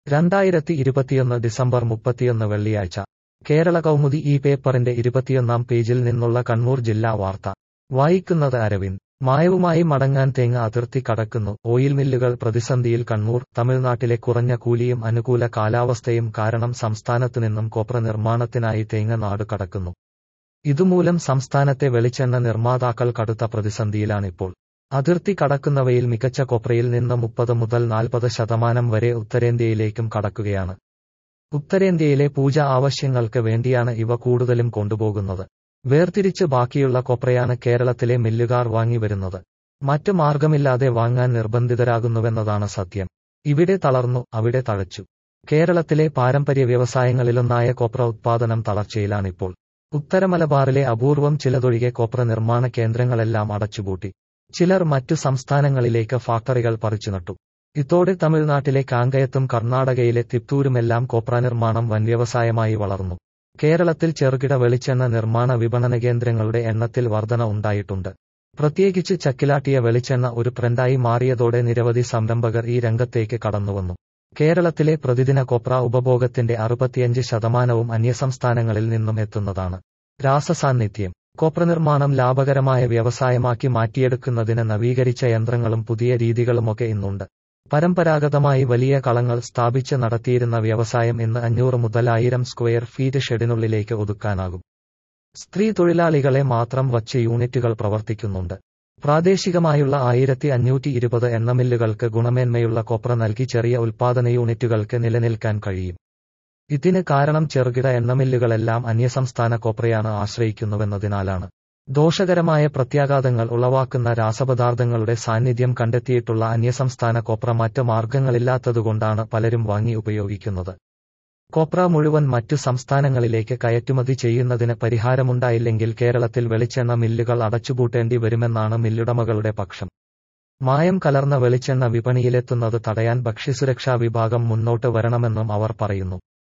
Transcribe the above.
2021 December 31 വെള്ളിയാഴ്ച കേരള കൗമുദി ഈ പേപ്പറിന്റെ 21-ാം പേജിൽ നിന്നുള്ള കണ്ണൂർ ജില്ലാ വാർത്ത വായിക്കുന്നത് അരവിന്ദ്. മായവുമായി മടങ്ങാൻ തേങ്ങ അതിർത്തി കടക്കുന്നു. ഓയിൽ മില്ലുകൾ പ്രതിസന്ധിയിൽ. കണ്ണൂർ. തമിഴ്നാട്ടിലെ കുറഞ്ഞ കൂലിയും അനുകൂല കാലാവസ്ഥയും കാരണം സംസ്ഥാനത്തുനിന്നും കൊപ്ര നിർമ്മാണത്തിനായി തേങ്ങ നാട് കടക്കുന്നു. ഇതുമൂലം സംസ്ഥാനത്തെ വെളിച്ചെണ്ണ നിർമ്മാതാക്കൾ കടുത്ത പ്രതിസന്ധിയിലാണിപ്പോൾ. അതിർത്തി കടക്കുന്നവയിൽ മികച്ച കൊപ്രയിൽ നിന്ന് 30 മുതൽ 40% വരെ ഉത്തരേന്ത്യയിലേക്കും കടക്കുകയാണ്. ഉത്തരേന്ത്യയിലെ പൂജ ആവശ്യങ്ങൾക്ക് വേണ്ടിയാണ് ഇവ കൂടുതലും കൊണ്ടുപോകുന്നത്. വേർതിരിച്ച് ബാക്കിയുള്ള കൊപ്രയാണ് കേരളത്തിലെ മില്ലുകാർ വാങ്ങിവരുന്നത്. മറ്റ് മാർഗമില്ലാതെ വാങ്ങാൻ നിർബന്ധിതരാകുന്നുവെന്നതാണ് സത്യം. ഇവിടെ തളർന്നു, അവിടെ തഴച്ചു. കേരളത്തിലെ പാരമ്പര്യ വ്യവസായങ്ങളിലൊന്നായ കൊപ്ര ഉത്പാദനം തളർച്ചയിലാണിപ്പോൾ. ഉത്തരമലബാറിലെ അപൂർവം ചിലതൊഴികെ കൊപ്ര നിർമ്മാണ കേന്ദ്രങ്ങളെല്ലാം അടച്ചുപൂട്ടി. ചിലർ മറ്റു സംസ്ഥാനങ്ങളിലേക്ക് ഫാക്ടറികൾ പറിച്ചുനട്ടു. ഇതോടെ തമിഴ്നാട്ടിലെ കാങ്കയത്തും കർണാടകയിലെ തിപ്തൂരുമെല്ലാം കൊപ്ര നിർമ്മാണം വൻവ്യവസായമായി വളർന്നു. കേരളത്തിൽ ചെറുകിട വെളിച്ചെണ്ണ നിർമ്മാണ വിപണന കേന്ദ്രങ്ങളുടെ എണ്ണത്തിൽ വർധന ഉണ്ടായിട്ടുണ്ട്. പ്രത്യേകിച്ച് ചക്കിലാട്ടിയ വെളിച്ചെണ്ണ ഒരു ട്രെൻഡായി മാറിയതോടെ നിരവധി സംരംഭകർ ഈ രംഗത്തേക്ക് കടന്നുവന്നു. കേരളത്തിലെ പ്രതിദിന കൊപ്ര ഉപഭോഗത്തിന്റെ 65% അന്യസംസ്ഥാനങ്ങളിൽ നിന്നും എത്തുന്നതാണ്. രാസസാന്നിധ്യം. കൊപ്ര നിർമ്മാണം ലാഭകരമായ വ്യവസായമാക്കി മാറ്റിയെടുക്കുന്നതിന് നവീകരിച്ച യന്ത്രങ്ങളും പുതിയ രീതികളുമൊക്കെ ഇന്നുണ്ട്. പരമ്പരാഗതമായി വലിയ കളങ്ങൾ സ്ഥാപിച്ച് നടത്തിയിരുന്ന വ്യവസായം ഇന്ന് 500 മുതൽ 1000 സ്ക്വയർ ഫീറ്റ് ഷെഡിനുള്ളിലേക്ക് ഒതുക്കാനാകും. സ്ത്രീ തൊഴിലാളികളെ മാത്രം വച്ച് യൂണിറ്റുകൾ പ്രവർത്തിക്കുന്നുണ്ട്. പ്രാദേശികമായുള്ള 1520 എണ്ണമില്ലുകൾക്ക് ഗുണമേന്മയുള്ള കൊപ്ര നൽകി ചെറിയ ഉൽപ്പാദന യൂണിറ്റുകൾക്ക് നിലനിൽക്കാൻ കഴിയും. ഇതിന് കാരണം ചെറുകിട എണ്ണമില്ലുകളെല്ലാം അന്യസംസ്ഥാന കൊപ്രയാണ് ആശ്രയിക്കുന്നുവെന്നതിനാലാണ്. ദോഷകരമായ പ്രത്യാഘാതങ്ങൾ ഉളവാക്കുന്ന രാസപദാർത്ഥങ്ങളുടെ സാന്നിധ്യം കണ്ടെത്തിയിട്ടുള്ള അന്യസംസ്ഥാന കൊപ്ര മറ്റ് മാർഗങ്ങളില്ലാത്തതുകൊണ്ടാണ് പലരും വാങ്ങി ഉപയോഗിക്കുന്നത്. കൊപ്ര മുഴുവൻ മറ്റു സംസ്ഥാനങ്ങളിലേക്ക് കയറ്റുമതി ചെയ്യുന്നതിന് പരിഹാരമുണ്ടായില്ലെങ്കിൽ കേരളത്തിൽ വെളിച്ചെണ്ണ മില്ലുകൾ അടച്ചുപൂട്ടേണ്ടി വരുമെന്നാണ് മില്ലുടമകളുടെ പക്ഷം. മായം കലർന്ന വെളിച്ചെണ്ണ വിപണിയിലെത്തുന്നത് തടയാൻ ഭക്ഷ്യസുരക്ഷാ വിഭാഗം മുന്നോട്ട് വരണമെന്നും അവർ പറയുന്നു.